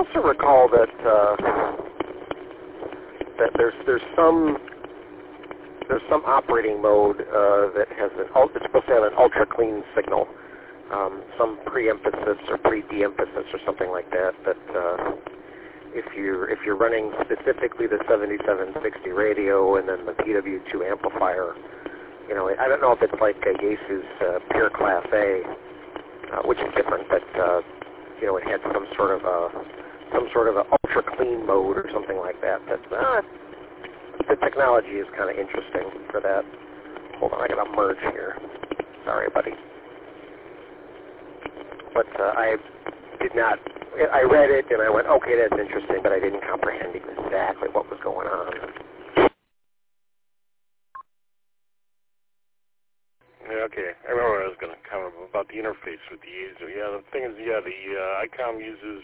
also recall that that there's some operating mode that has it's supposed to have an ultra clean signal, some pre-emphasis or pre-de-emphasis or something like that. That if you're running specifically the 7760 radio and then the PW2 amplifier, you know, I don't know if it's like Yaesu's Pure Class A, which is different, but you know, it had some sort of a ultra clean mode or something like that. The technology is kind of interesting for that. Hold on, I gotta merge here. Sorry, buddy. But I did not. I read it and I went, okay, that's interesting, but I didn't comprehend exactly what was going on. Yeah, okay. I remember I was going to comment about the interface with the Yaesu. Yeah, the thing is, yeah, the ICOM uses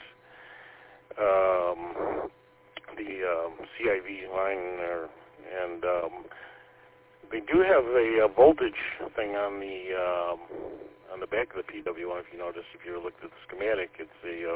the CIV line there, and they do have a voltage thing on the back of the PW1. If you notice, if you looked at the schematic, it's a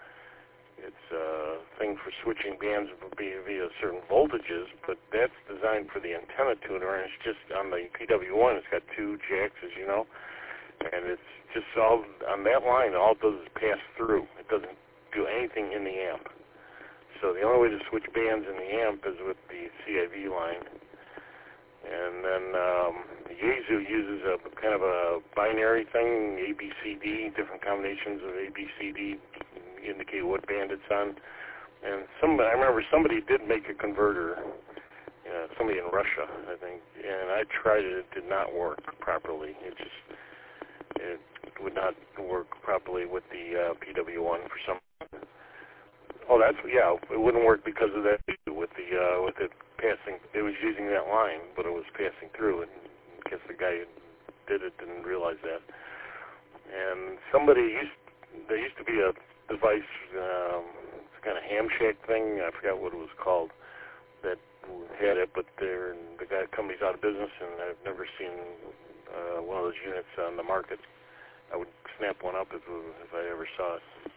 thing for switching bands via certain voltages, but that's designed for the antenna tuner, and it's just on the PW1. It's got two jacks, as you know, and it's just all on that line. All it does is pass through. It doesn't do anything in the amp. So the only way to switch bands in the amp is with the CIV line. And then the Yaesu uses a kind of a binary thing, ABCD, different combinations of ABCD indicate what band it's on. And I remember somebody did make a converter, somebody in Russia, I think, and I tried it. It did not work properly. It would not work properly with the PW1 for some. Oh, it wouldn't work because of that with it passing. It was using that line, but it was passing through, and I guess the guy who did it didn't realize that. And there used to be a device, kind of ham shack thing. I forgot what it was called, that had it, but the company's out of business, and I've never seen one of those units on the market. I would snap one up if I ever saw it.